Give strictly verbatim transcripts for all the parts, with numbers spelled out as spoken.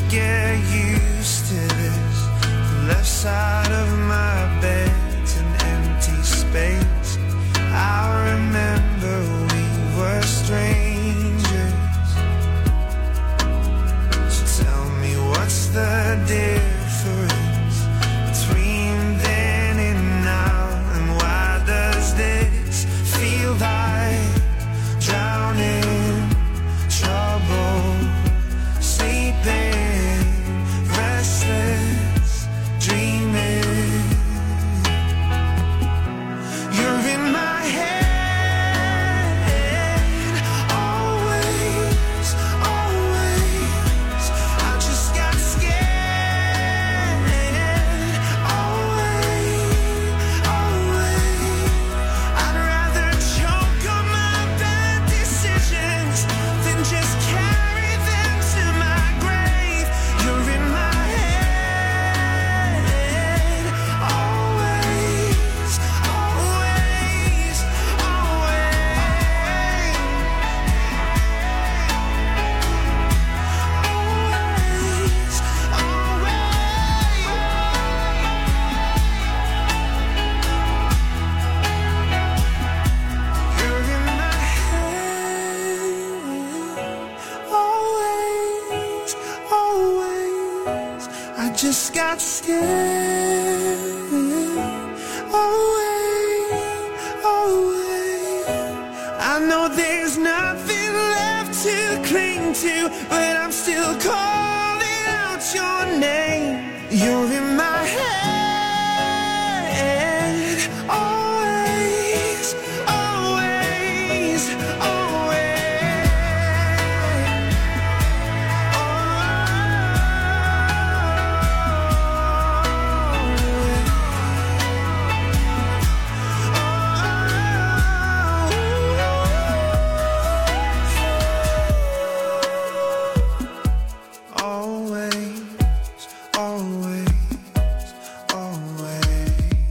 get used to this. The left side of my bed's an empty space. I remember we were strangers. So tell me, what's the difference between then and now? And why does this feel like drowning, trouble, sleeping, restless, dreaming? You're in my head, always, always. I just got scared, always, always. I'd rather choke on my bad decisions than just carry them to my grave. You're in my head, always, always, always, always. You're in my head, always, always. I just got scared, always, always. I know there's nothing left to cling to, but I'm still calling out your name. You're in my head, always, always, always. Always, always, always.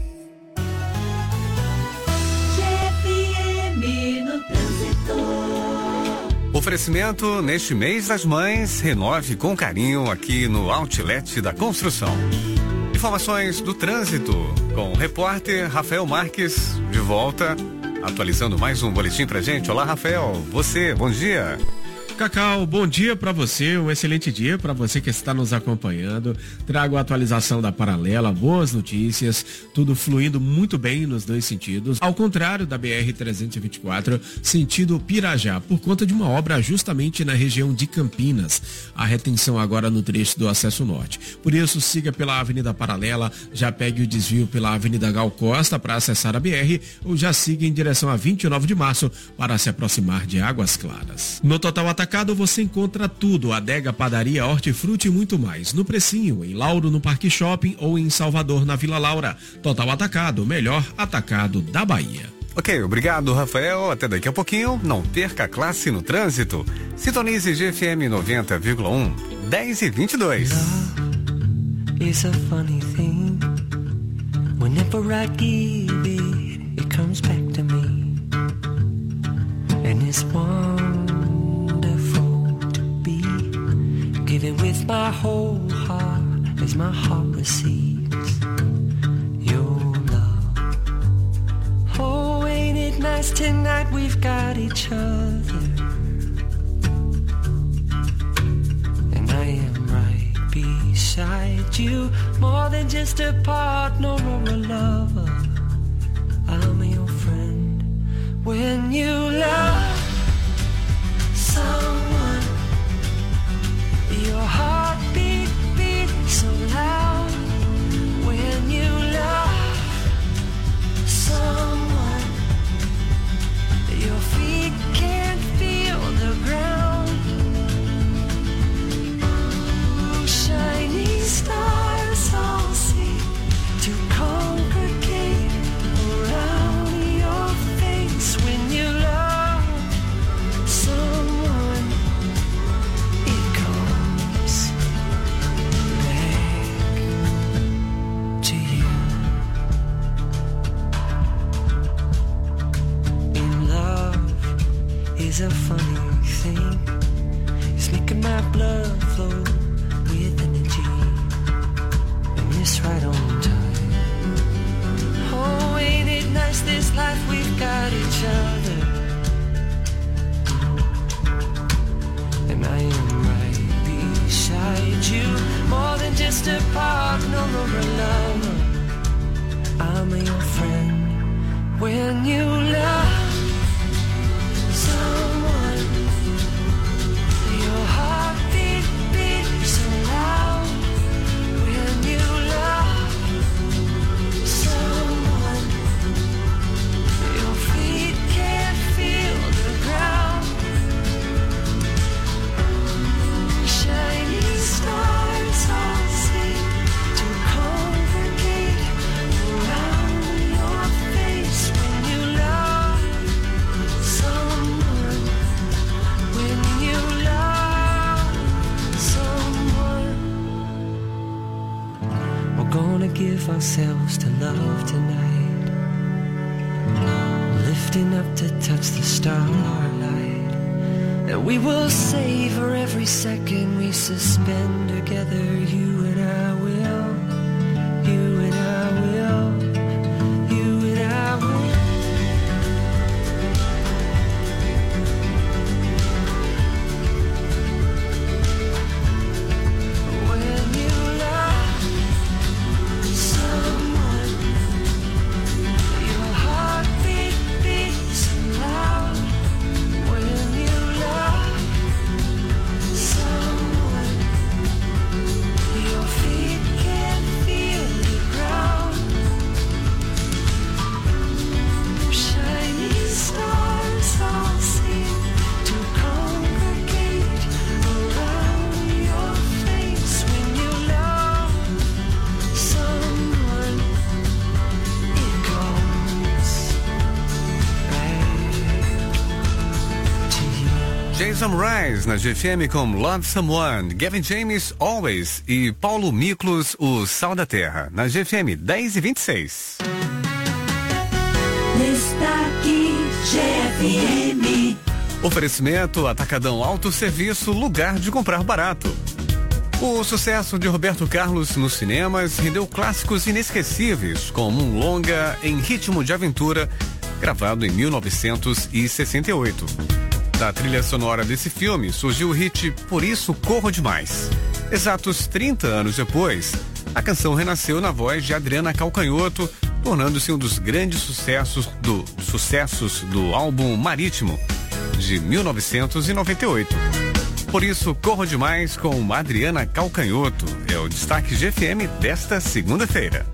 G F M no trânsito. Oferecimento neste mês das mães, renove com carinho aqui no Outlet da Construção. Informações do trânsito com o repórter Rafael Marques, de volta, atualizando mais um boletim pra gente. Olá, Rafael, você, bom dia. Cacau, bom dia para você, um excelente dia para você que está nos acompanhando. Trago a atualização da Paralela, boas notícias, tudo fluindo muito bem nos dois sentidos. Ao contrário da B R trezentos e vinte e quatro, sentido Pirajá, por conta de uma obra justamente na região de Campinas. A retenção agora no trecho do acesso norte. Por isso, siga pela Avenida Paralela, já pegue o desvio pela Avenida Gal Costa para acessar a B R ou já siga em direção a vinte e nove de março para se aproximar de Águas Claras. No Total Atacado você encontra tudo, adega, padaria, hortifruti e muito mais. No Precinho, em Lauro, no Parque Shopping ou em Salvador, na Vila Laura. Total Atacado, o melhor atacado da Bahia. Ok, obrigado, Rafael. Até daqui a pouquinho. Não perca a classe no trânsito. Sintonize G F M noventa vírgula um, dez e vinte e dois. It's a funny thing. Whenever I give it, it comes back to me. And it's wonderful to be giving with my whole heart as my heart receives your love. Oh, ain't it nice tonight we've got each other. And I am right beside you, more than just a partner or a lover. I'm your friend. When you love someone, your heartbeat beats so loud. When you love someone, your feet can't feel the ground. Ooh, shiny stars all seem to congregate around your face when you love just a partner or a lover. I'm your friend. When you love someone, your heart beat, beat so loud. When you love someone, your feet can't feel the ground. Shiny stars all seem to congregate around your face. When you love someone, when you love someone, we're gonna give ourselves to love tonight, lifting up to touch the starlight, and we will savor every second we suspend together. You and I will, you and I will, you and I will. When you love someone, your heart beat, beats so loud. When you love someone, your feet can't feel the ground. Shiny stars all seem to congregate around your face. When you love someone, it goes back to you. Jason Mraz na G F M com Love Someone, Gavin James, Always e Paulo Miklos, o Sal da Terra, na G F M dez e vinte e seis. Destaque G F M. Oferecimento Atacadão Autosserviço, lugar de comprar barato. O sucesso de Roberto Carlos nos cinemas rendeu clássicos inesquecíveis, como um longa em ritmo de aventura, gravado em mil novecentos e sessenta e oito. Da trilha sonora desse filme surgiu o hit Por Isso Corro Demais. Exatos trinta anos depois, a canção renasceu na voz de Adriana Calcanhoto, tornando-se um dos grandes sucessos do, sucessos do álbum Marítimo, de mil novecentos e noventa e oito. Por Isso Corro Demais com Adriana Calcanhoto é o destaque G F M desta segunda-feira.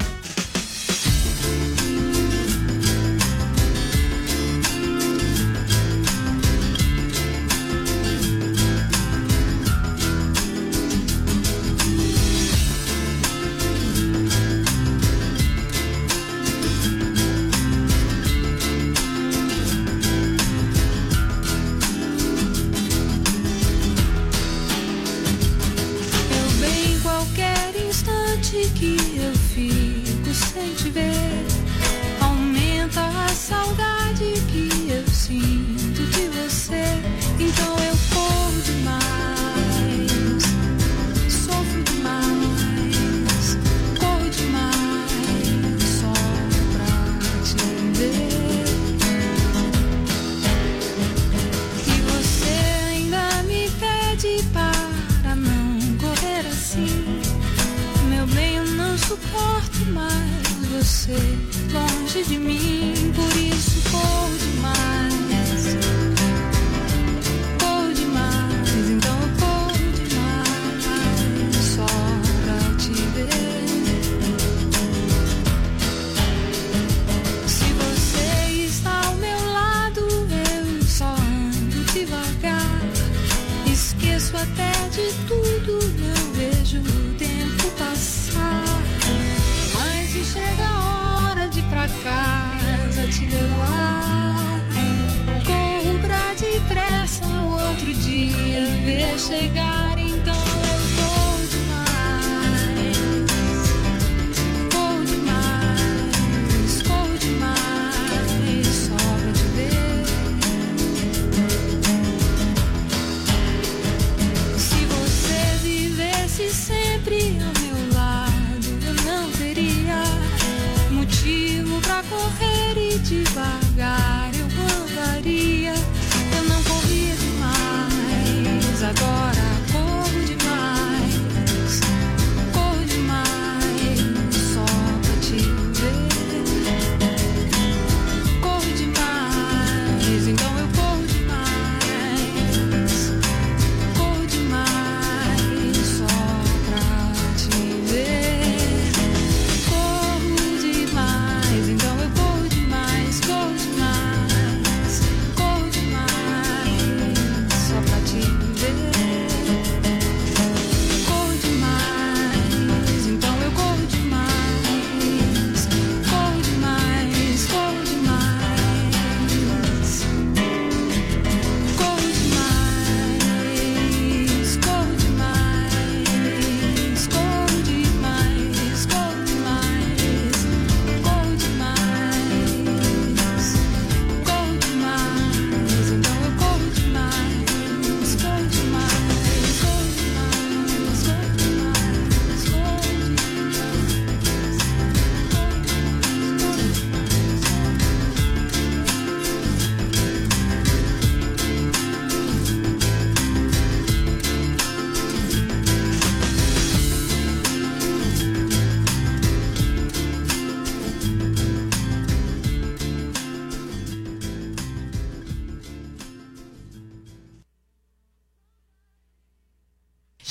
Eu bem qualquer instante que eu fico sem te ver, aumenta a saudade que eu sinto de você. Então eu corro demais, sofro demais, corro demais só pra te ver. E você ainda me pede para não correr assim. Meu bem, eu não suporto mais você longe de mim. Por isso corro demais, corro demais. Então eu corro demais só pra te ver. Se você está ao meu lado, eu só ando devagar. Esqueço até de tudo, não vejo o tempo passar. Mas se chega a hora de ir pra casa te levar, corro pra depressa no outro dia ver chegar. Então eu corro demais, corro demais, corro demais só pra te ver. Se você vivesse sempre ao meu lado, eu não teria motivo pra correr e devagar eu andaria. Eu não corria demais, agora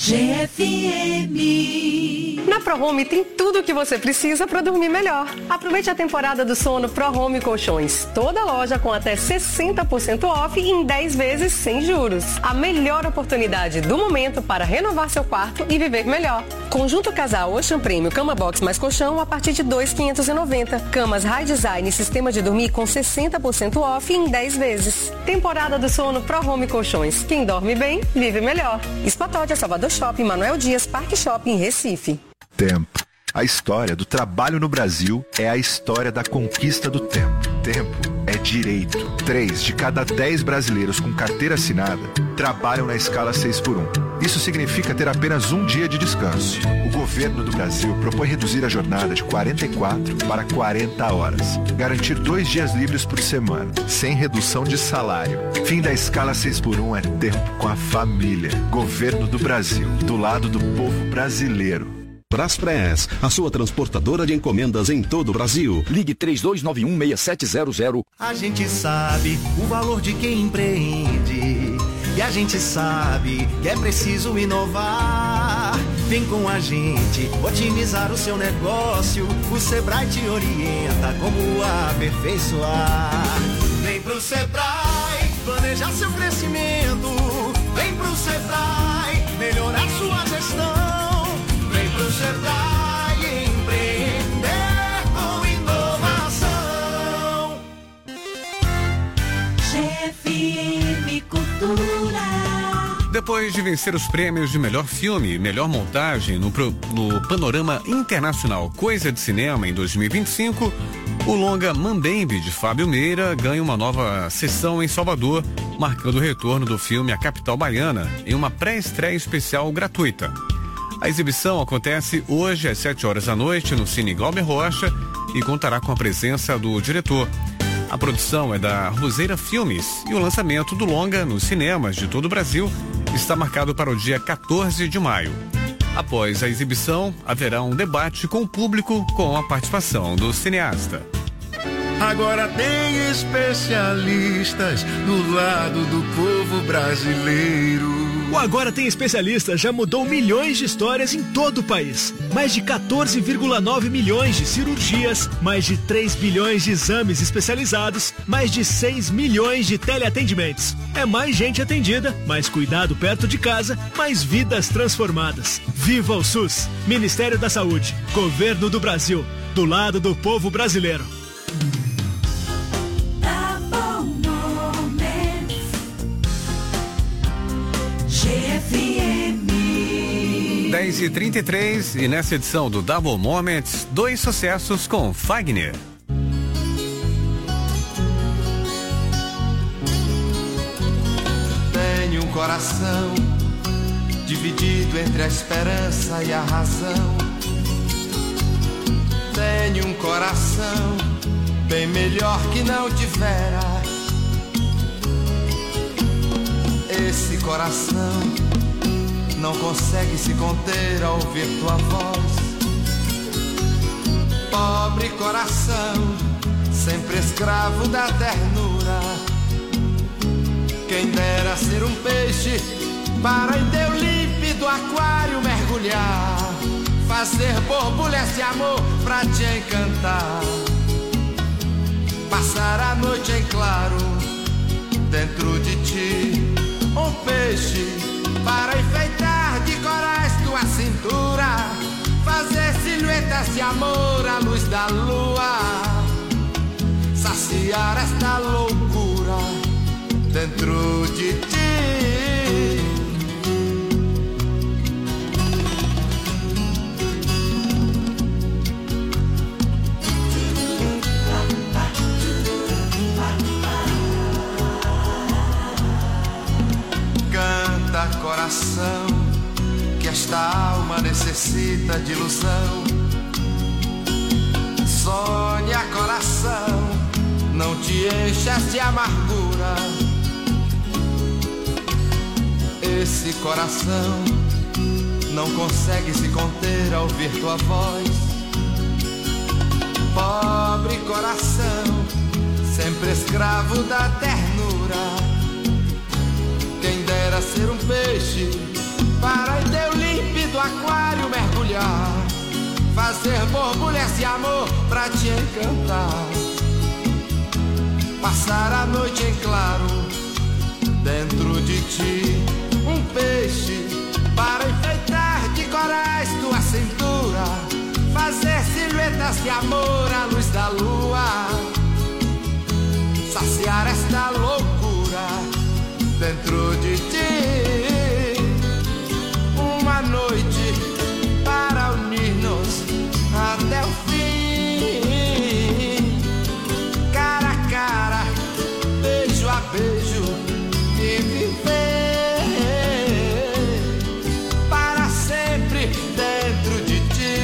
G F M. Na ProHome tem tudo o que você precisa para dormir melhor. Aproveite a temporada do sono ProHome Colchões. Toda loja com até sessenta por cento off em dez vezes sem juros. A melhor oportunidade do momento para renovar seu quarto e viver melhor. Conjunto Casal Ocean Premium Cama Box mais colchão a partir de dois mil quinhentos e noventa. Camas High Design e sistema de dormir com sessenta por cento off em dez vezes. Temporada do sono ProHome Colchões. Quem dorme bem, vive melhor. Espatódia, Salvador Shopping, Manuel Dias, Parque Shopping, Recife. Tempo. A história do trabalho no Brasil é a história da conquista do tempo. Tempo é direito. Três de cada dez brasileiros com carteira assinada trabalham na escala seis por um. Isso significa ter apenas um dia de descanso. O governo do Brasil propõe reduzir a jornada de quarenta e quatro para quarenta horas. Garantir dois dias livres por semana, sem redução de salário. Fim da escala seis por um é tempo com a família. Governo do Brasil, do lado do povo brasileiro. Braspress, a sua transportadora de encomendas em todo o Brasil. Ligue três dois nove um, seis sete zero zero. A gente sabe o valor de quem empreende. E a gente sabe que é preciso inovar. Vem com a gente otimizar o seu negócio. O Sebrae te orienta como aperfeiçoar. Vem pro Sebrae planejar seu crescimento. Vem pro Sebrae melhorar sua gestão. Vem pro Sebrae empreender com inovação. G F M Cultura. Depois de vencer os prêmios de melhor filme e melhor montagem no, pro, no Panorama Internacional Coisa de Cinema em dois mil e vinte e cinco, o longa Mambembe, de Fábio Meira, ganha uma nova sessão em Salvador, marcando o retorno do filme A Capital Baiana em uma pré-estreia especial gratuita. A exibição acontece hoje às sete horas da noite no Cine Glauber Rocha e contará com a presença do diretor. A produção é da Roseira Filmes e o lançamento do longa nos cinemas de todo o Brasil está marcado para o dia quatorze de maio. Após a exibição, haverá um debate com o público com a participação do cineasta. Agora tem especialistas do lado do povo brasileiro. O Agora Tem Especialistas já mudou milhões de histórias em todo o país. Mais de quatorze vírgula nove milhões de cirurgias, mais de três bilhões de exames especializados, mais de seis milhões de teleatendimentos. É mais gente atendida, mais cuidado perto de casa, mais vidas transformadas. Viva o SUS! Ministério da Saúde, Governo do Brasil, do lado do povo brasileiro. dez e trinta e três e nessa edição do Double Moments, dois sucessos com Fagner. Tenho um coração dividido entre a esperança e a razão. Tenho um coração bem melhor que não tivera. Esse coração não consegue se conter ao ouvir tua voz. Pobre coração, sempre escravo da ternura. Quem dera ser um peixe para em teu límpido aquário mergulhar, fazer borbulhas de amor pra te encantar, passar a noite em claro dentro de ti. Um peixe para enfeitar de corais tua cintura, fazer silhuetas de amor à luz da lua, saciar esta loucura dentro de ti. Canta, coração, que esta alma necessita de ilusão. Sonha, coração, não te enchas de amargura. Esse coração não consegue se conter ao ouvir tua voz. Pobre coração, sempre escravo da ternura. Quem dera ser um peixe para em teu límpido aquário mergulhar, fazer borbulhas de amor pra te encantar, passar a noite em claro dentro de ti, um peixe para enfeitar de corais tua cintura, fazer silhuetas de amor à luz da lua, saciar esta loucura dentro de ti, uma noite para unir-nos até o fim, cara a cara, beijo a beijo e viver para sempre dentro de ti.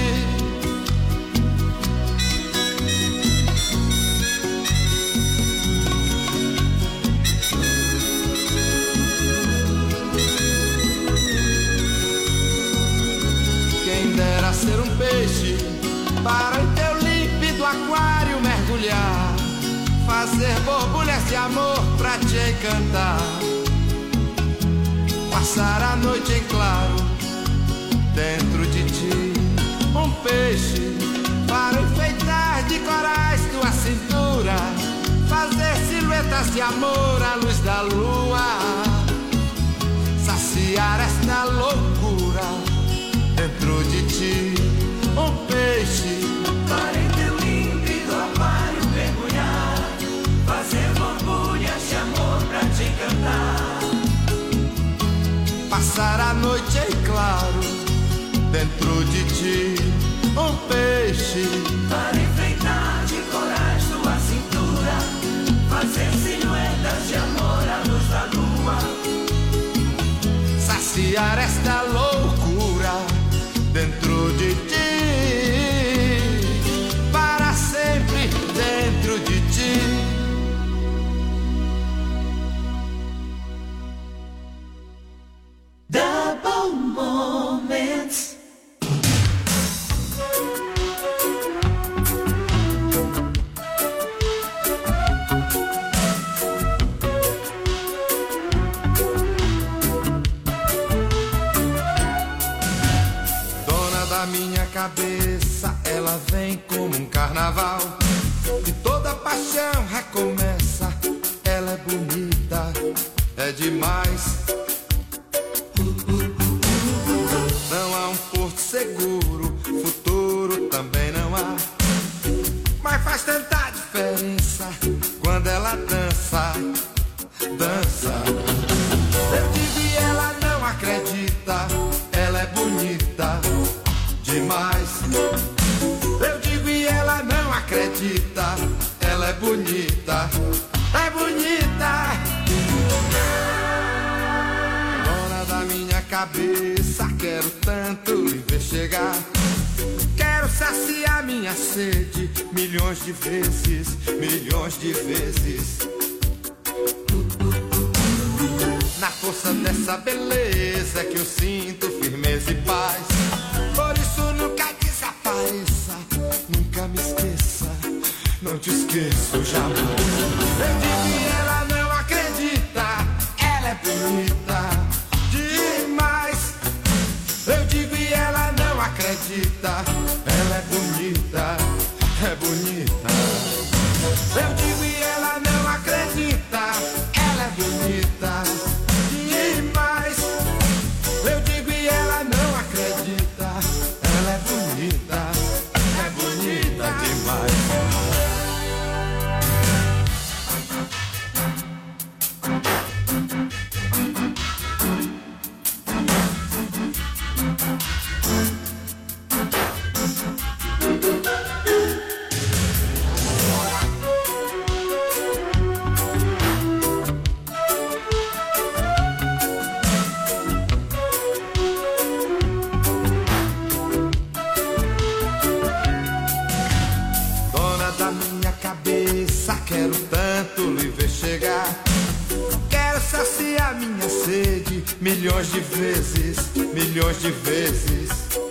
Quem dera ser um peixe para em teu límpido aquário mergulhar, fazer borbulhas de amor pra te encantar, passar a noite em claro dentro de ti, um peixe para enfeitar de corais tua cintura, fazer silhuetas de amor à luz da lua, saciar esta loucura dentro de ti, um peixe para em teu límpido aquário mergulhar, fazer borbulhas de amor pra te encantar, passar a noite em claro dentro de ti, um peixe para enfeitar de corais tua cintura, fazer silhuetas de amor à luz da lua, saciar esta loucura dentro de ti, para sempre dentro de ti. Double Moments. Minha cabeça, ela vem como um carnaval e toda paixão recomeça. Ela é bonita, é demais. Não há um porto seguro, futuro também não há, mas faz tanta diferença quando ela dança, dança. Eu digo e ela não acredita, ela é bonita demais. Eu digo e ela não acredita, ela é bonita, é bonita. Dona da minha cabeça, quero tanto lhe ver chegar, quero saciar minha sede milhões de vezes, milhões de vezes. Na força dessa beleza que eu sinto firmeza e paz, por isso nunca desapareça, nunca me esqueça, não te esqueço jamais. Eu digo e ela não acredita, ela é bonita demais. Eu digo e ela não acredita, ela é bonita, é bonita. Eu digo e ela não acredita, ela é bonita demais. Eu digo e ela não acredita, ela é bonita, é bonita demais. Quero tanto lhe ver chegar, quero saciar minha sede milhões de vezes, milhões de vezes.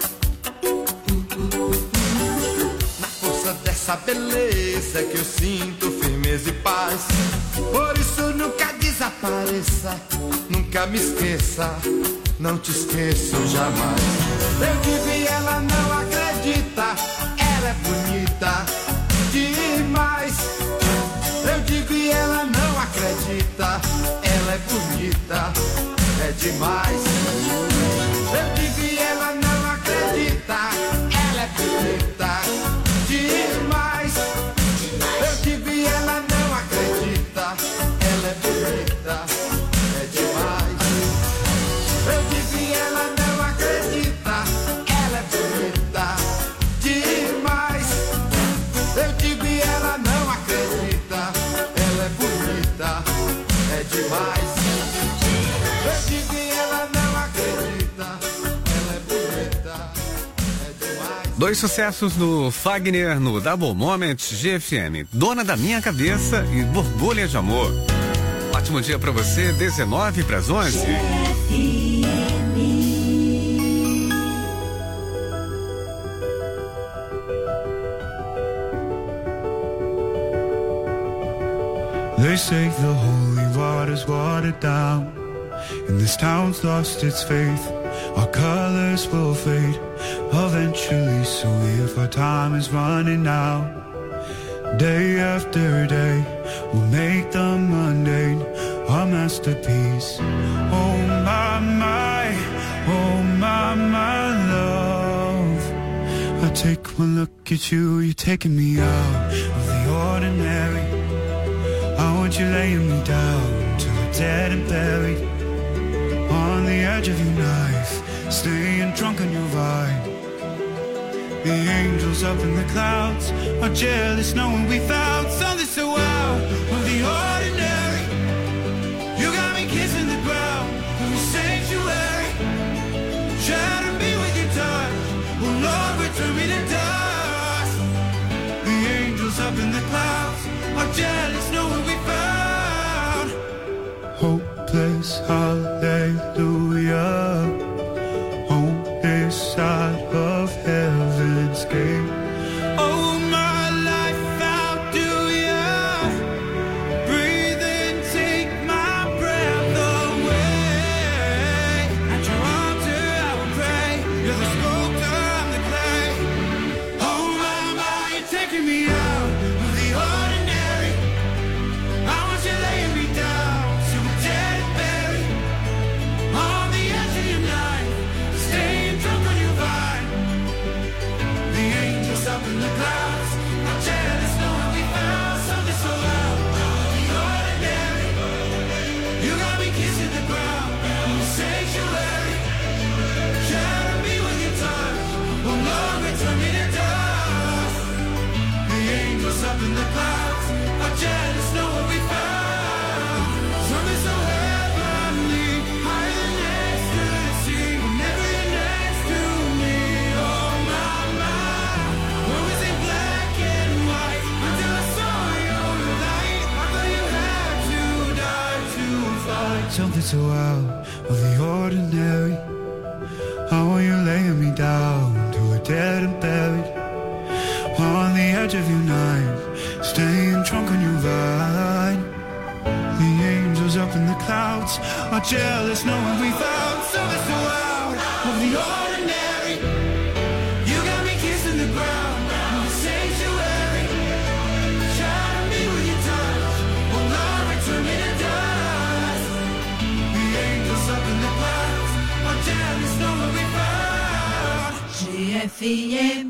Na força dessa beleza que eu sinto firmeza e paz, por isso nunca desapareça, nunca me esqueça, não te esqueço jamais. Eu digo e ela não acredita, ela é bonita demais. Eu digo e ela não acredita, ela é bonita, é demais. Eu digo e ela não acredita, ela é bonita demais. Eu digo e ela não acredita, ela é bonita, é demais. Eu digo e ela não acredita, ela é bonita demais. Eu digo e ela não acredita, ela é bonita, é demais. Eu digo e ela não acredita, ela é bonita, é demais. Dois sucessos do Fagner no Double Moment G F M. Dona da Minha Cabeça e Borbulha de Amor. Ótimo dia pra você, dezenove para as onze. They say the holy water's watered down, and this town's lost its faith. Our colors will fade eventually, so if our time is running out, day after day, we'll make the mundane our masterpiece. Oh my, my, oh my, my love. I take one look at you, you're taking me out of the ordinary. I want you laying me down till we're dead and buried, on the edge of your knife, staying drunk on your vine. The angels up in the clouds are jealous knowing we found something so out of the ordinary. You got me kissing the ground in the sanctuary, shatter me with your touch, oh Lord, return me to dust. The angels up in the clouds are jealous knowing we found hopeless hallelujah on this side of heaven's gate. Oh my life, how do ya breathe and take my breath away? At your altar I will pray, you're the sculptor, I'm the clay. Oh my, my, you're taking me out of the ordinary. I want you laying me down till we're dead and buried, on the edge of your knife, staying drunk on your vine. The angels up in the clouds are jealous knowing we found something so out of the ordinary. You got me kissing the ground in the sanctuary, shatter me with your touch, oh Lord, return me to dust. The angels up in the clouds are jealous knowing we found something so heavenly, higher than ecstasy. Whenever you're next to me, oh my, my. When was it black and white until I saw your light? I thought you had to die to find something so out of the ordinary. I want you laying me down till we're dead and buried, on the edge of your knife, staying drunk on your vine. The angels up in the clouds are jealous knowing we found something so out of the ordinary. You got me kissing the ground in the sanctuary, shatter me with your touch, oh Lord, return me to dust. The angels up in the clouds are jealous knowing we found G F M.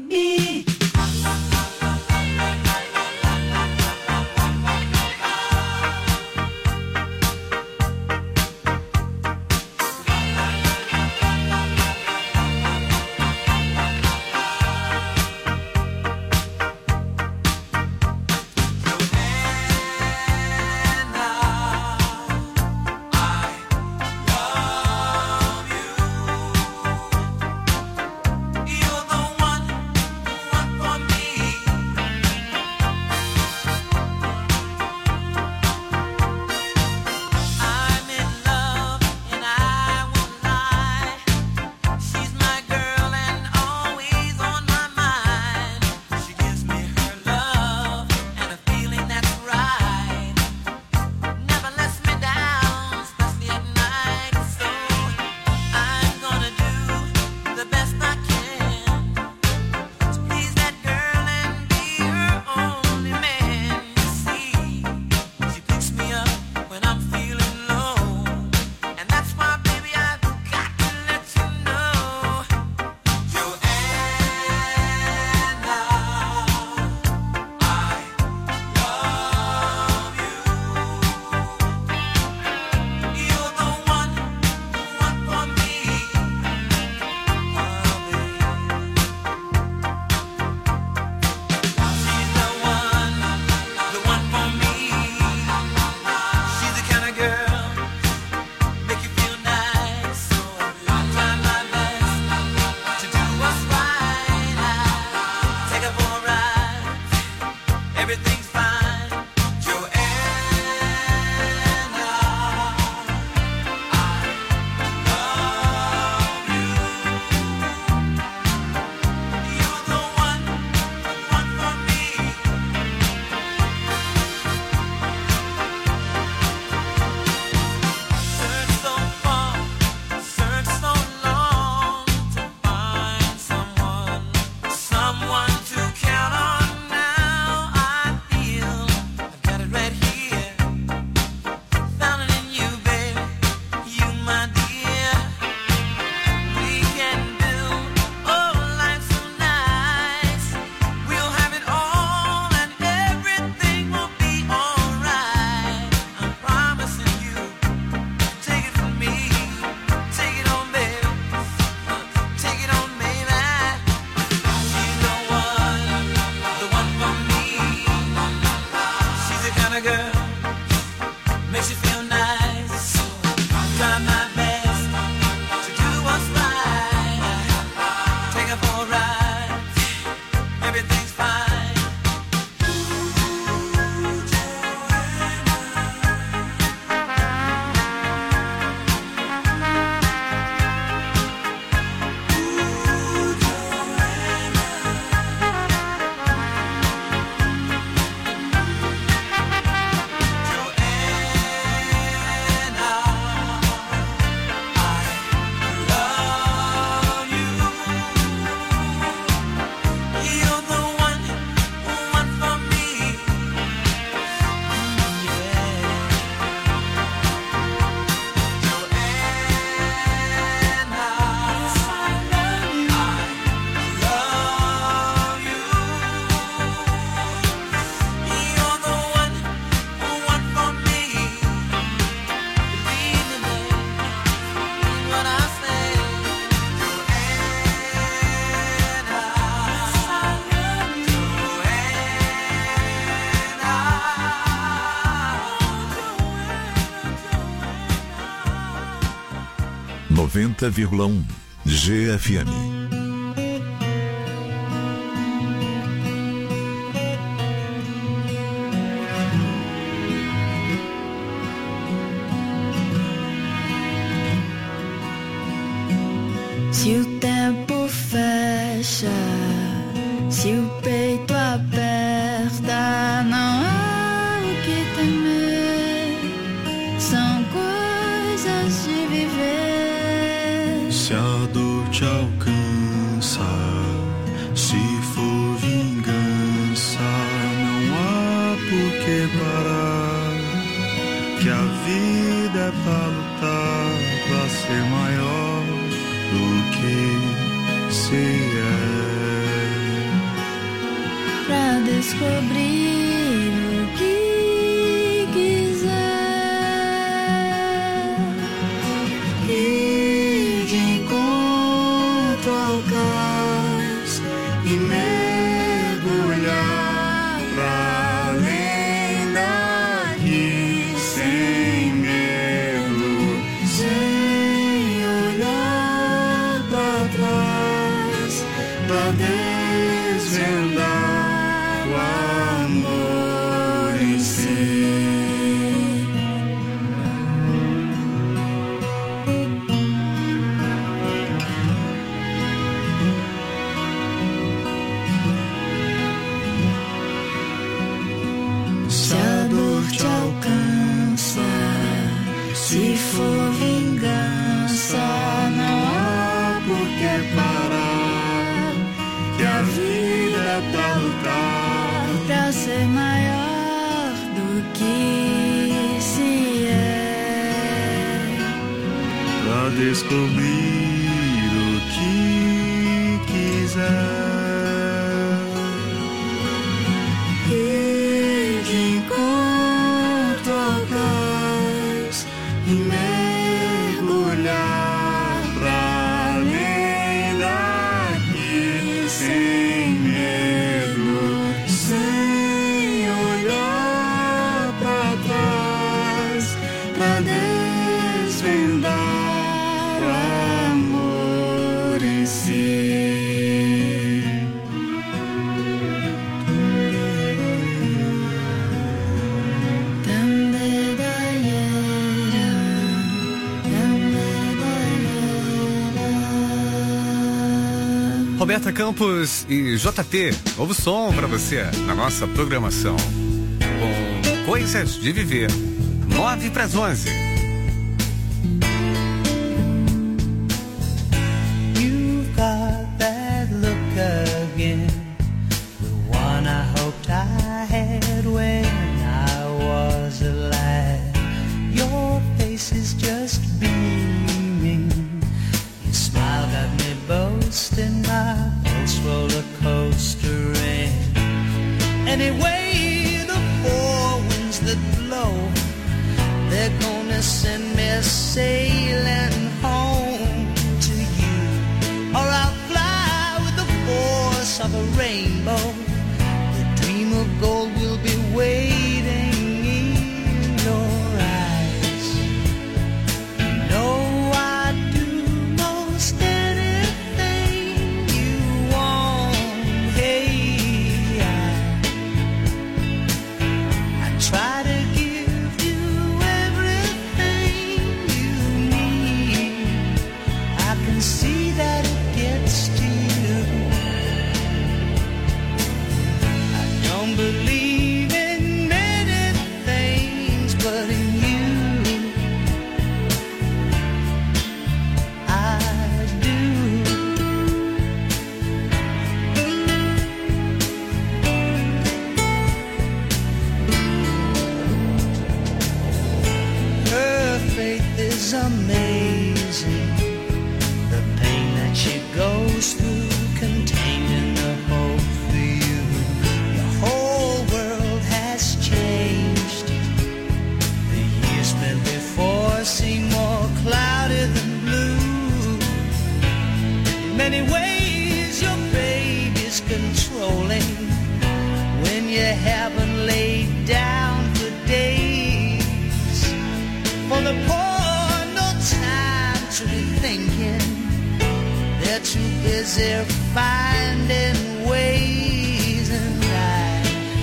You're the one, one for me. noventa vírgula um G F M. Se o tempo fecha, se o peito aperta, não há o que temer, são coisas de viver. Se a dor te alcança, se for vingança, não há por que parar, que a vida é pra lutar, pra ser maior do que se é, pra descobrir o que quiser, ir de encontro ao cais e mergulhar pra além daqui, sem medo, sem olhar pra trás, pra desvendar o amor em si. Se a dor te alcança, se for vingança, não há por que parar, que a vida é pra lutar, pra ser maior do que se é, pra descobrir o que quiser. ir de encontro ao cais e mergulhar pra além daqui, sem medo, sem olhar pra trás, pra desvendar o amor em si. Roberta Campos e J T, novo som pra você na nossa programação. Com Coisas de Viver, nove para as onze. You've got that look again, the one I hoped I had when I was a lad. Your face is just beaming, your smile got me boasting, my pulse roller coastering. Anyway, the four winds that blow, they're gonna send me sailing home to you, or I'll fly with the force of a rainbow. The dream of gold will be waiting in your eyes. You know I'd do most anything you want. Hey, I, I try to give you everything you need. I can see that it gets to you. I don't believe always there finding ways, and I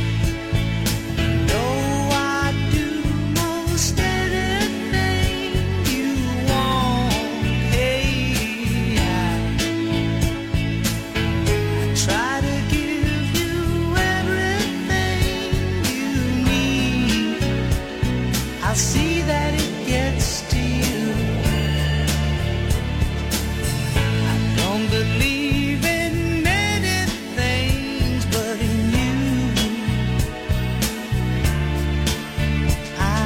know I do most anything you want. Hey, I, I try to give you everything you need. I see that it gets to you. I don't believe in many things, but in you I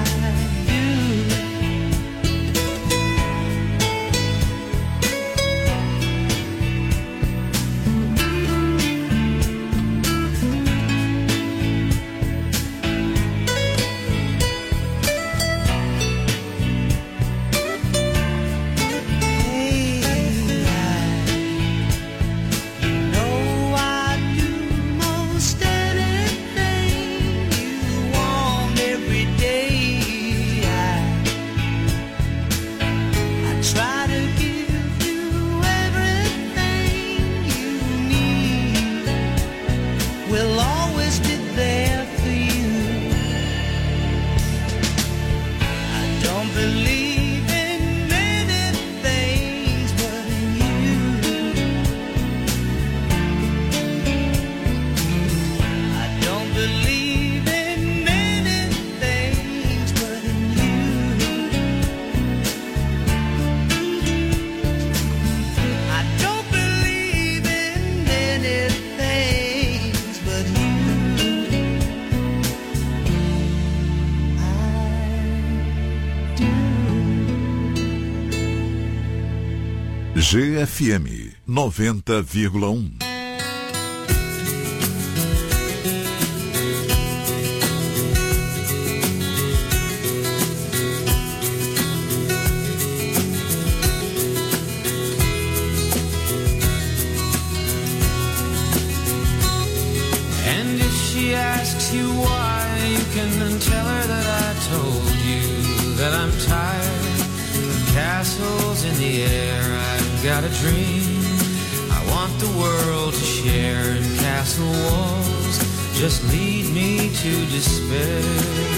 know I do most anything you want every day. I, I try to give you everything you need. We'll always be there for you. I don't believe in many things, but in you. I don't believe in many things, but in you. I don't believe in many things, but G F M noventa vírgula um. And if she asks you why, you can tell her that I told you that I'm tired of castles in the air. I've got a dream I want the world to share, and castle walls just lead me to despair.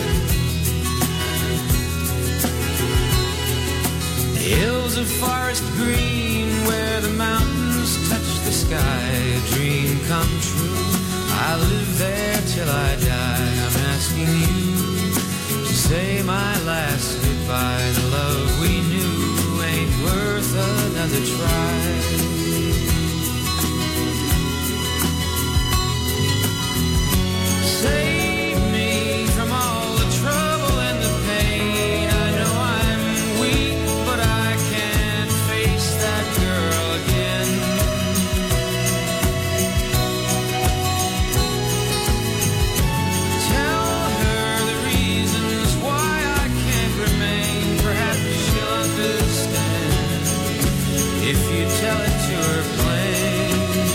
The hills of forest green where the mountains touch the sky, a dream come true. I live there till I die. I'm asking you to say my last goodbye. The love we knew ain't worth another try. Save me from all the trouble and the pain. I know I'm weak, but I can't face that girl again. Tell her the reasons why I can't remain. Perhaps she'll understand if you tell it to her plain.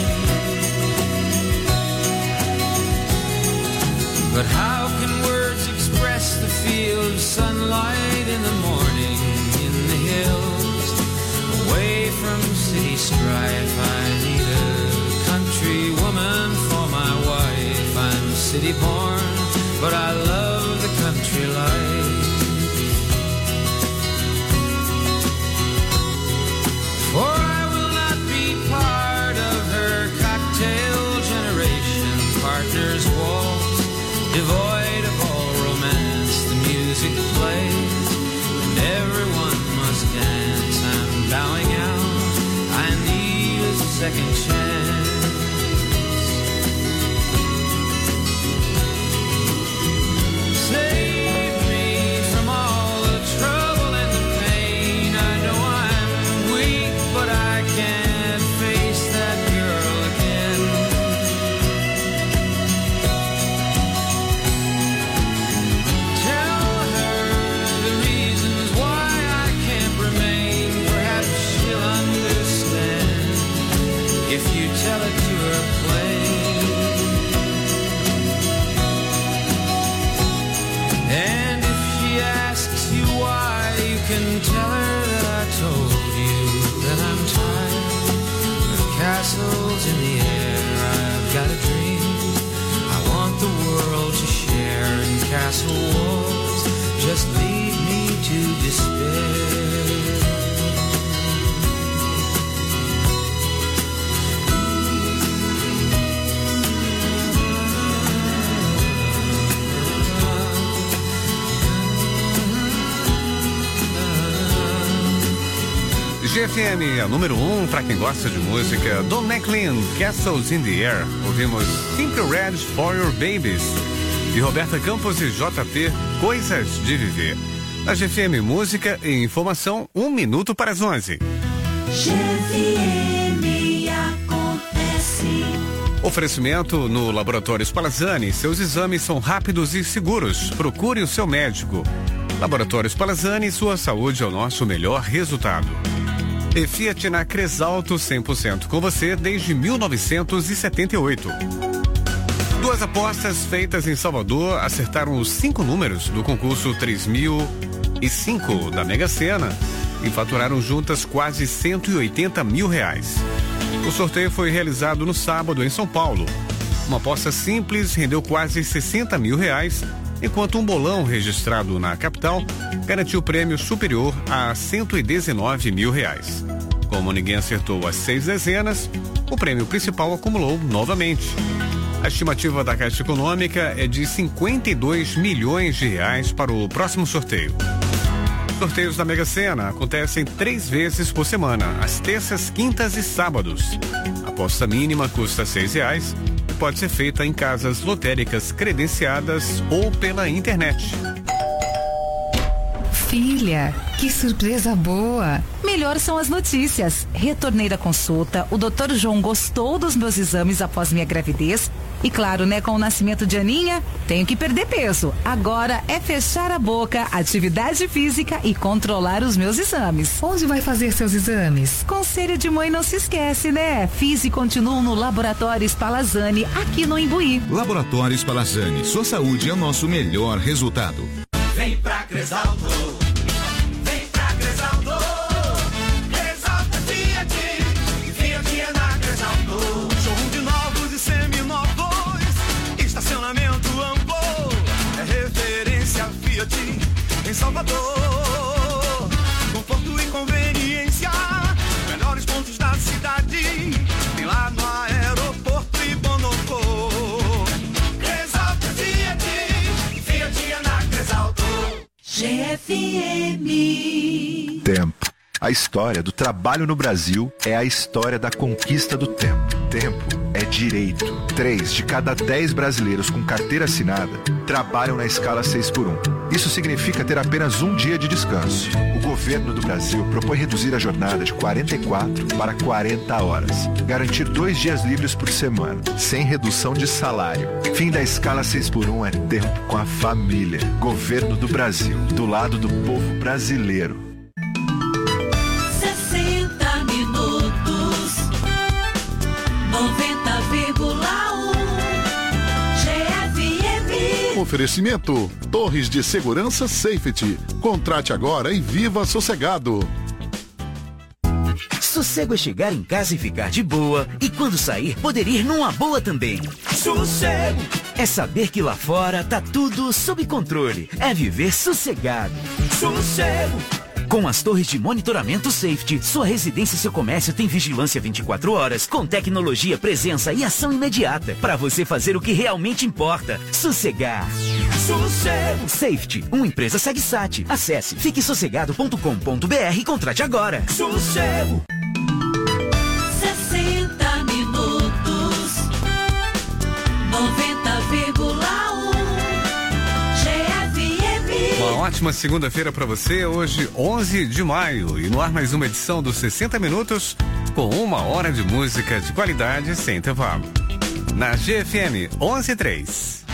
But how can words express the feel of sunlight in the morning in the hills, away from city strife? I need a country woman for my wife. I'm city born, but I love the country life. For I will not be part of her cocktail generation. Partners waltz, devoid of all romance. The music plays, and everyone must dance. I'm bowing out, I need a second chance. Save me from all the trouble and the pain. I know I'm weak, but I can't face that girl again. Tell her the reasons why I can't remain. Perhaps she'll understand if G F M, a número um para quem gosta de música. Don McLean, Castles in the Air. Ouvimos Simple Red, For Your Babies. E Roberta Campos e J P, Coisas de Viver. Na G F M, música e informação, um minuto para as onze. G F M acontece. Oferecimento no Laboratório Spallanzani. Seus exames são rápidos e seguros. Procure o seu médico. Laboratório Spallanzani, sua saúde é o nosso melhor resultado. E Fiat na Cresalto, cem por cento com você desde mil novecentos e setenta e oito. Duas apostas feitas em Salvador acertaram os cinco números do concurso três mil e cinco da Mega Sena e faturaram juntas quase cento e oitenta mil reais. O sorteio foi realizado no sábado em São Paulo. Uma aposta simples rendeu quase sessenta mil reais, enquanto um bolão registrado na capital garantiu prêmio superior a cento e dezenove mil reais. Como ninguém acertou as seis dezenas, o prêmio principal acumulou novamente. A estimativa da Caixa Econômica é de cinquenta e dois milhões de reais para o próximo sorteio. Sorteios da Mega Sena acontecem três vezes por semana, às terças, quintas e sábados. A aposta mínima custa seis reais e pode ser feita em casas lotéricas credenciadas ou pela internet. Filha, que surpresa boa! Melhor são as notícias. Retornei da consulta, o doutor João gostou dos meus exames após minha gravidez. E claro, né, com o nascimento de Aninha, tenho que perder peso. Agora é fechar a boca, atividade física e controlar os meus exames. Onde vai fazer seus exames? Conselho de mãe não se esquece, né? Fiz e continuo no Laboratório Spallanzani, aqui no Imbuí. Laboratório Spallanzani, sua saúde é o nosso melhor resultado. Vem pra Cresalto. Vem pra Cresalto. Cresalto é Fiat. Fiat é na Cresalto. Showroom de novos e seminovos. Estacionamento amplo. É referência Fiat em Salvador. Conforto e conveniência. Melhores pontos da cidade. Tem lá no aeroporto e Bonocô. Cresalto é Fiat. Fiat é na Cresalto. G F M. Tempo. A história do trabalho no Brasil é a história da conquista do tempo. Tempo é direito. Três de cada dez brasileiros com carteira assinada trabalham na escala seis por um. Isso significa ter apenas um dia de descanso. O governo do Brasil propõe reduzir a jornada de quarenta e quatro para quarenta horas. Garantir dois dias livres por semana, sem redução de salário. Fim da escala seis por um é tempo com a família. Governo do Brasil, do lado do povo brasileiro. sessenta minutos, noventa vírgula um. G F M. Oferecimento: Torres de Segurança Safety. Contrate agora e viva sossegado. Sossego é chegar em casa e ficar de boa. E quando sair, poder ir numa boa também. Sossego é saber que lá fora tá tudo sob controle. É viver sossegado. Sossego. Com as torres de monitoramento Safety, sua residência e seu comércio tem vigilância vinte e quatro horas, com tecnologia, presença e ação imediata, para você fazer o que realmente importa: sossegar. Sossego. Safety, uma empresa SegSat. Acesse fique sossegado ponto com ponto b r e contrate agora. Sossego. sessenta minutos, noventa vírgula um. G F M. Uma ótima segunda-feira para você, hoje onze de maio, e no ar mais uma edição dos sessenta minutos, com uma hora de música de qualidade sem intervalo. Na G F M onze e três.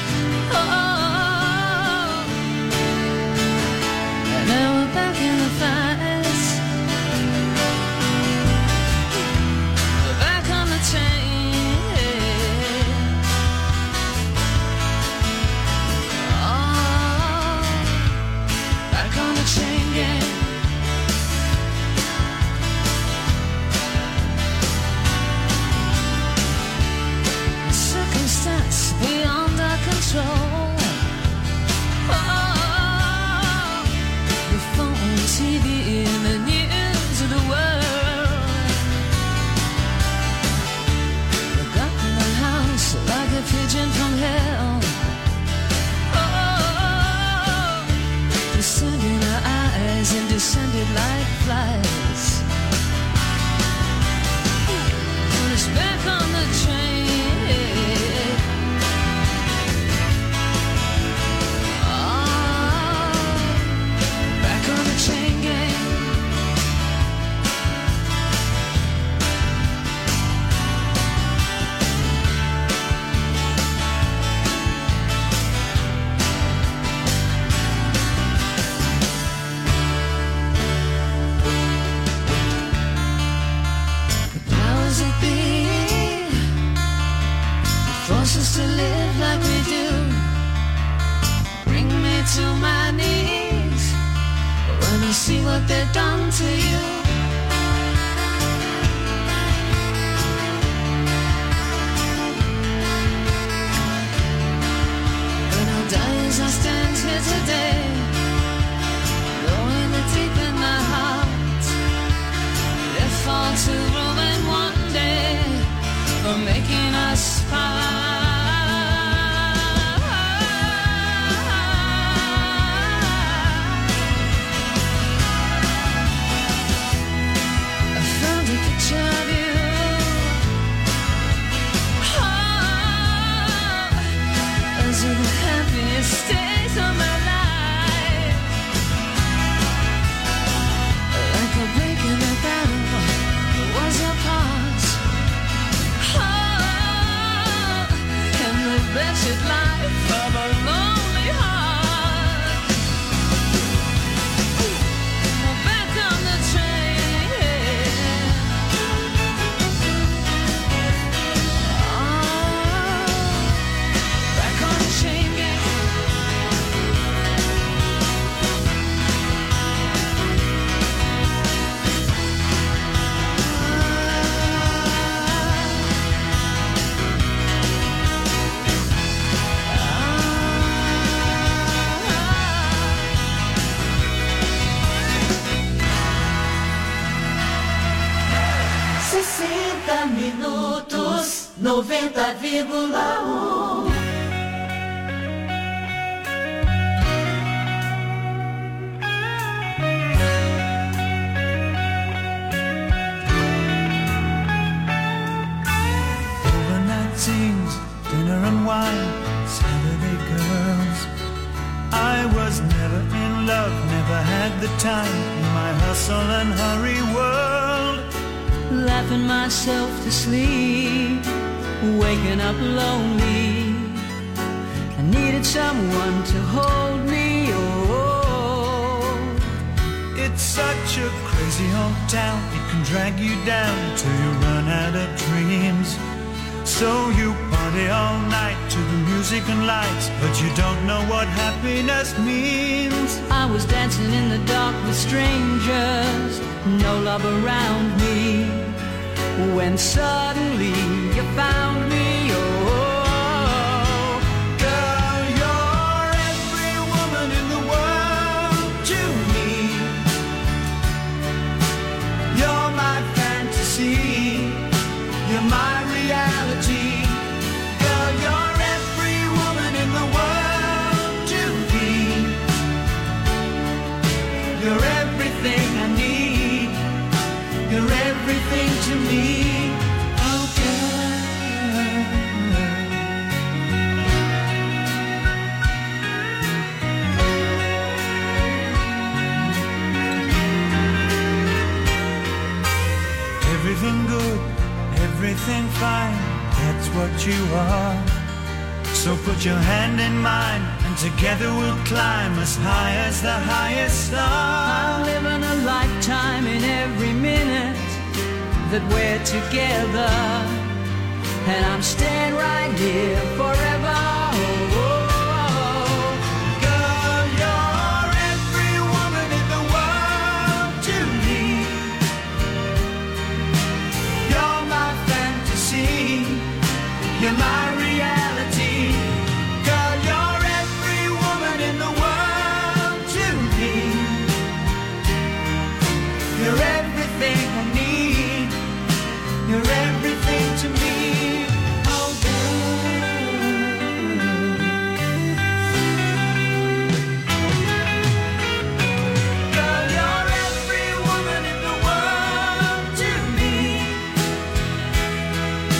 Now we're back in the back on the train. Oh, back on the chain gang. Powers that be force us to live like we do, bring me to my knees when I see what they've done to you. But I'll die as I stand here today, knowing that deep in my heart they fall to ruin one day for making us part. I found a picture of you. Oh, those are the happiest days of my life. Like a break in the battle was a pause. Oh, and the wretched life of a lonely heart. Back on the train. Oh, back on the chain gang. sessenta minutos, noventa vírgula um. Overnight scenes, dinner and wine, Saturday girls. I was never in love, never had the time in my hustle and hurry world. Laughing myself to sleep, waking up lonely. I needed someone to hold me. Oh, It's such a crazy old town, it can drag you down till you run out of dreams. So you party all night to the music and lights, but you don't know what happiness means. I was dancing in the dark with strangers, no love around me. When suddenly you found me, oh, Girl, you're every woman in the world to me. You're my fantasy, you're my reality. Girl, you're every woman in the world to me. You're everything I need, you're everything to me. Oh, girl. Everything good, everything fine, that's what you are. So put your hand in mine, and together we'll climb as high as the highest star. I'm living a lifetime in every minute that we're together, and I'm staying right here forever. Oh, oh, oh. Girl, you're every woman in the world to me. You're my fantasy, you're my reality. Girl, you're every woman in the world to me. You're everything I need, you're everything to me. Oh, girl, you're every woman in the world to me.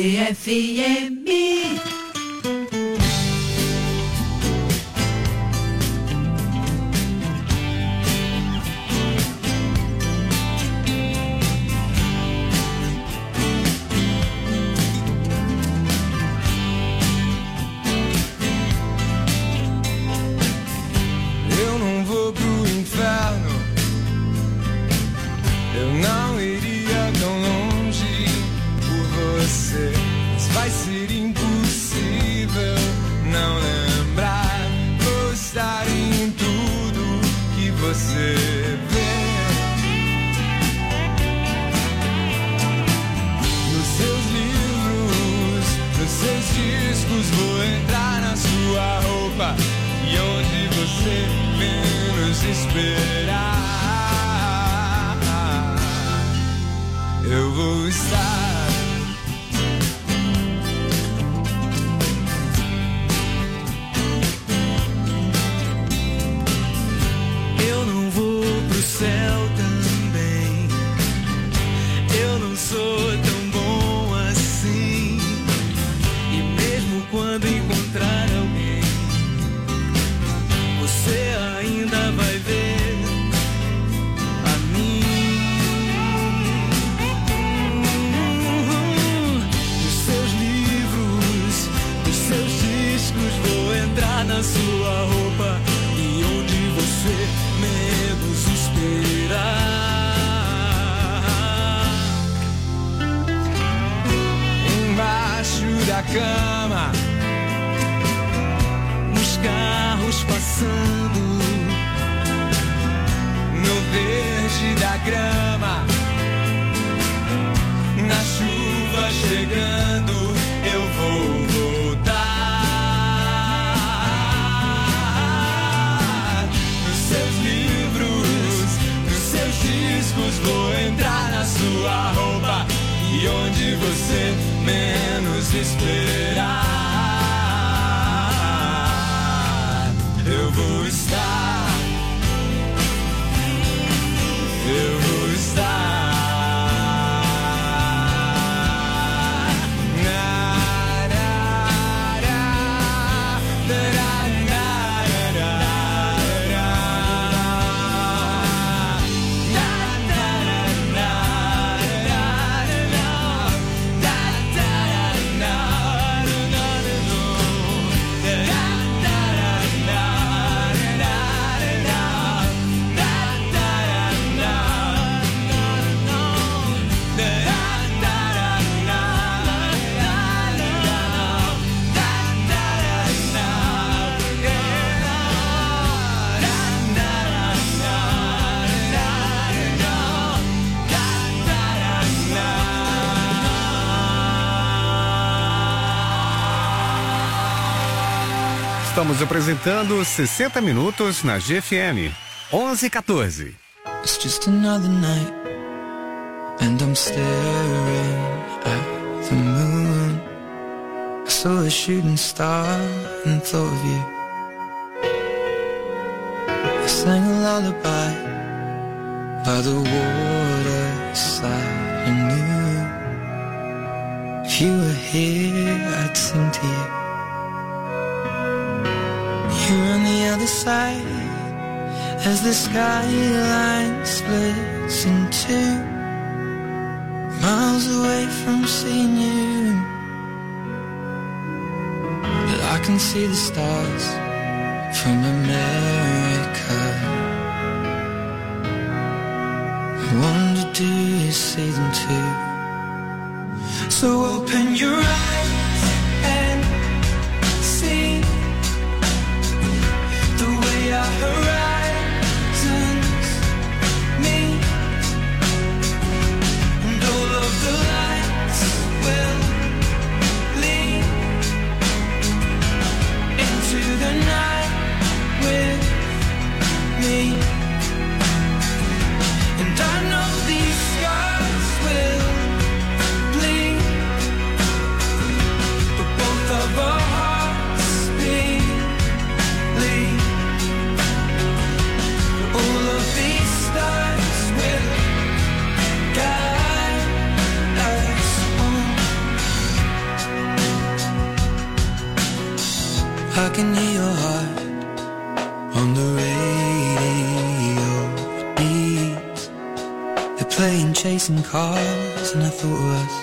J F M. Eu não vou pro inferno, eu não iria tão longe por você, mas vai ser impossível não lembrar, gostar em tudo que você vê. Nos seus livros, nos seus discos, vou entrar na sua roupa e onde você menos esperar, eu vou estar. Eu não vou pro céu também. Eu não sou tão bom assim. E mesmo quando encontrar alguém, você ainda vai ver a mim. Nos seus livros, nos seus discos, vou entrar na sua roupa e onde você menos esperar. Embaixo da cama, os carros passando, no verde da grama, na chuva chegando, eu vou voltar. Nos seus livros, nos seus discos, vou entrar na sua roupa e onde você menos esperar, eu vou estar, eu vou estar. Na, na, na, na, na, na, Estamos apresentando sessenta minutos na G F M. onze e quatorze. It's just another night, and I'm staring at the moon. I saw a shooting star and thought of you. I sang a lullaby by the waterside and knew if you were here, I'd sing to you. You're on the other side as the skyline splits in two, miles away from seeing you. But I can see the stars from America. I wonder, do you see them too? So open your eyes and see the way our horizons meet, and all of the lights will lead into the night with me. And I know these scars will bleed On the radio, beats, they're playing chasing cars, and I thought of us.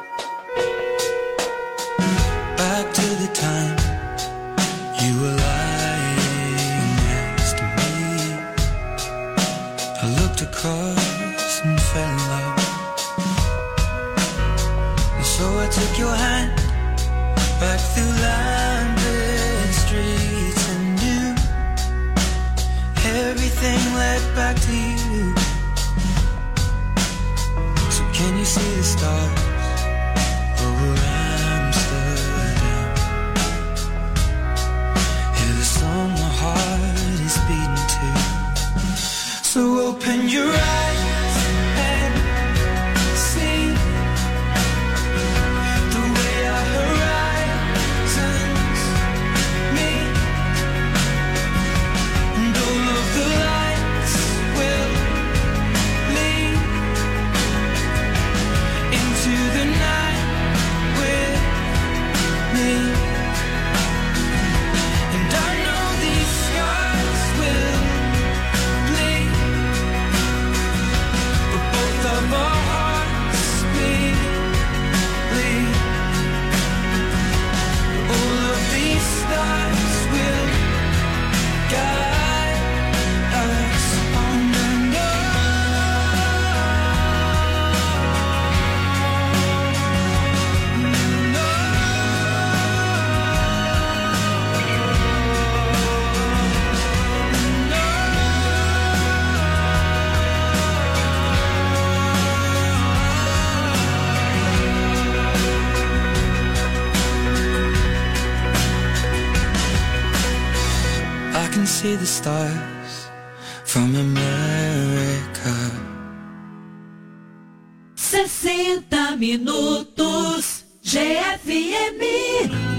Back to the time you were lying next to me. I looked across and fell in love. And so I took your hand back through Lambeth streets and knew everything led back to you. So can you see the stars over Amsterdam? Hear the song my heart is beating to. So open your eyes and see the way our horizons meet, and all of the lights will lead into the night with me. And I know these scars will bleed, but both of our hearts bleed. All of these stars will guide us on and on. I can see the stars from America. sessenta minutos G F M.